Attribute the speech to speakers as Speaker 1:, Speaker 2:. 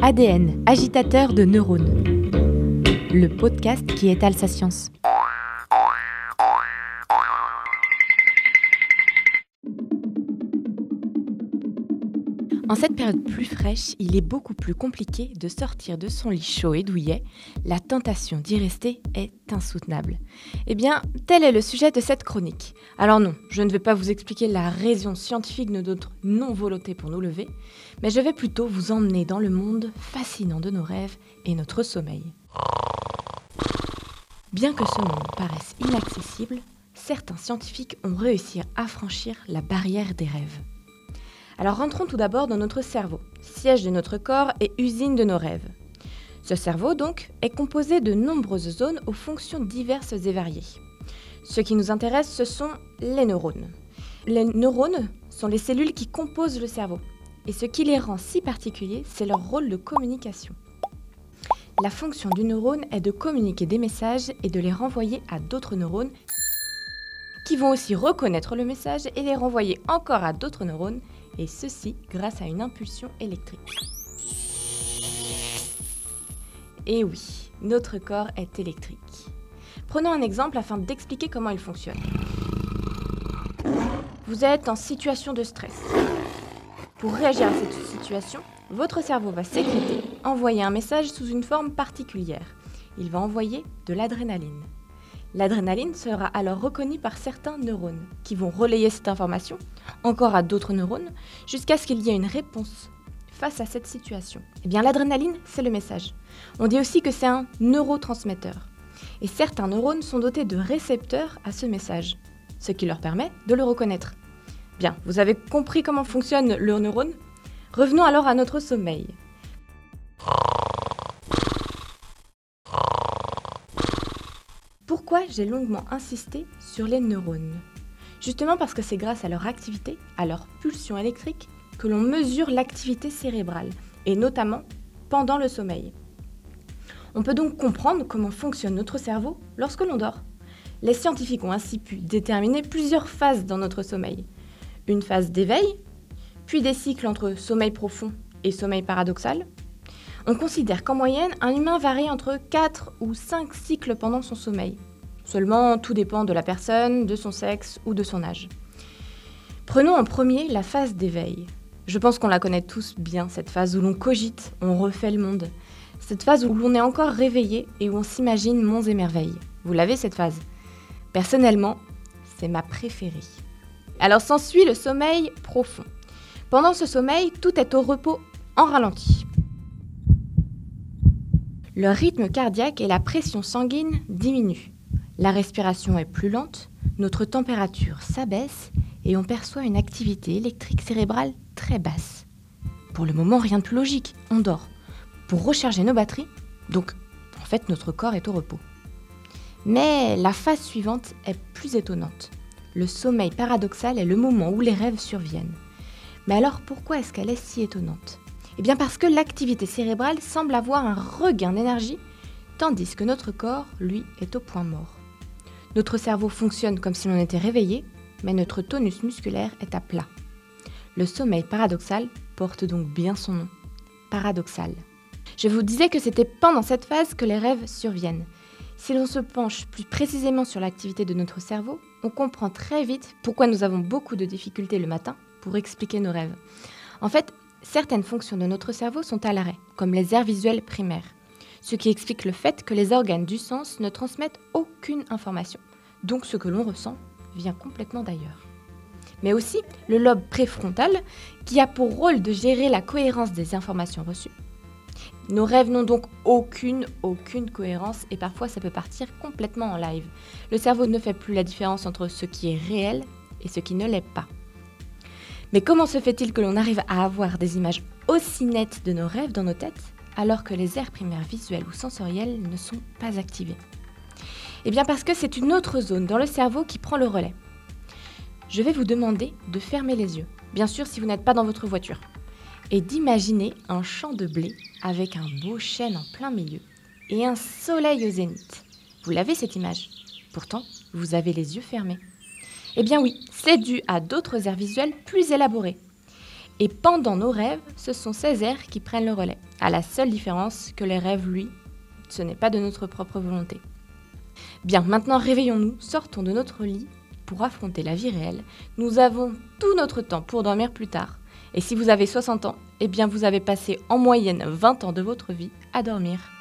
Speaker 1: ADN, agitateur de neurones. Le podcast qui étale sa science. En cette période plus fraîche, il est beaucoup plus compliqué de sortir de son lit chaud et douillet. La tentation d'y rester est insoutenable. Eh bien, tel est le sujet de cette chronique. Alors non, je ne vais pas vous expliquer la raison scientifique de notre non-volonté pour nous lever, mais je vais plutôt vous emmener dans le monde fascinant de nos rêves et notre sommeil. Bien que ce monde paraisse inaccessible, certains scientifiques ont réussi à franchir la barrière des rêves. Alors rentrons tout d'abord dans notre cerveau, siège de notre corps et usine de nos rêves. Ce cerveau, donc, est composé de nombreuses zones aux fonctions diverses et variées. Ce qui nous intéresse, ce sont les neurones. Les neurones sont les cellules qui composent le cerveau. Et ce qui les rend si particuliers, c'est leur rôle de communication. La fonction du neurone est de communiquer des messages et de les renvoyer à d'autres neurones qui vont aussi reconnaître le message et les renvoyer encore à d'autres neurones, et ceci grâce à une impulsion électrique. Et oui, notre corps est électrique. Prenons un exemple afin d'expliquer comment il fonctionne. Vous êtes en situation de stress. Pour réagir à cette situation, votre cerveau va sécréter, envoyer un message sous une forme particulière. Il va envoyer de l'adrénaline. L'adrénaline sera alors reconnue par certains neurones qui vont relayer cette information encore à d'autres neurones jusqu'à ce qu'il y ait une réponse face à cette situation. Eh bien, l'adrénaline, c'est le message. On dit aussi que c'est un neurotransmetteur. Et certains neurones sont dotés de récepteurs à ce message, ce qui leur permet de le reconnaître. Bien, vous avez compris comment fonctionne le neurone ? Revenons alors à notre sommeil. Pourquoi j'ai longuement insisté sur les neurones ? Justement parce que c'est grâce à leur activité, à leur pulsion électrique, que l'on mesure l'activité cérébrale, et notamment pendant le sommeil. On peut donc comprendre comment fonctionne notre cerveau lorsque l'on dort. Les scientifiques ont ainsi pu déterminer plusieurs phases dans notre sommeil. Une phase d'éveil, puis des cycles entre sommeil profond et sommeil paradoxal. On considère qu'en moyenne, un humain varie entre 4 ou 5 cycles pendant son sommeil. Seulement, tout dépend de la personne, de son sexe ou de son âge. Prenons en premier la phase d'éveil. Je pense qu'on la connaît tous bien, cette phase où l'on cogite, on refait le monde. Cette phase où l'on est encore réveillé et où on s'imagine monts et merveilles. Vous l'avez cette phase ? Personnellement, c'est ma préférée. Alors s'ensuit le sommeil profond. Pendant ce sommeil, tout est au repos en ralenti. Le rythme cardiaque et la pression sanguine diminuent. La respiration est plus lente, notre température s'abaisse et on perçoit une activité électrique cérébrale très basse. Pour le moment, rien de plus logique, on dort. Pour recharger nos batteries, donc en fait notre corps est au repos. Mais la phase suivante est plus étonnante. Le sommeil paradoxal est le moment où les rêves surviennent. Mais alors pourquoi est-ce qu'elle est si étonnante ? Eh bien parce que l'activité cérébrale semble avoir un regain d'énergie, tandis que notre corps, lui, est au point mort. Notre cerveau fonctionne comme si l'on était réveillé, mais notre tonus musculaire est à plat. Le sommeil paradoxal porte donc bien son nom, paradoxal. Je vous disais que c'était pendant cette phase que les rêves surviennent. Si l'on se penche plus précisément sur l'activité de notre cerveau, on comprend très vite pourquoi nous avons beaucoup de difficultés le matin pour expliquer nos rêves. En fait, certaines fonctions de notre cerveau sont à l'arrêt, comme les aires visuelles primaires, ce qui explique le fait que les organes du sens ne transmettent aucune information. Donc ce que l'on ressent vient complètement d'ailleurs. Mais aussi le lobe préfrontal, qui a pour rôle de gérer la cohérence des informations reçues. Nos rêves n'ont donc aucune cohérence et parfois ça peut partir complètement en live. Le cerveau ne fait plus la différence entre ce qui est réel et ce qui ne l'est pas. Mais comment se fait-il que l'on arrive à avoir des images aussi nettes de nos rêves dans nos têtes, alors que les aires primaires visuelles ou sensorielles ne sont pas activées ? Eh bien parce que c'est une autre zone dans le cerveau qui prend le relais. Je vais vous demander de fermer les yeux, bien sûr si vous n'êtes pas dans votre voiture, et d'imaginer un champ de blé avec un beau chêne en plein milieu et un soleil au zénith. Vous l'avez cette image ? Pourtant, vous avez les yeux fermés. Eh bien oui, c'est dû à d'autres aires visuelles plus élaborées. Et pendant nos rêves, ce sont ces airs qui prennent le relais, à la seule différence que les rêves, lui, ce n'est pas de notre propre volonté. Bien, maintenant réveillons-nous, sortons de notre lit pour affronter la vie réelle. Nous avons tout notre temps pour dormir plus tard. Et si vous avez 60 ans, eh bien vous avez passé en moyenne 20 ans de votre vie à dormir.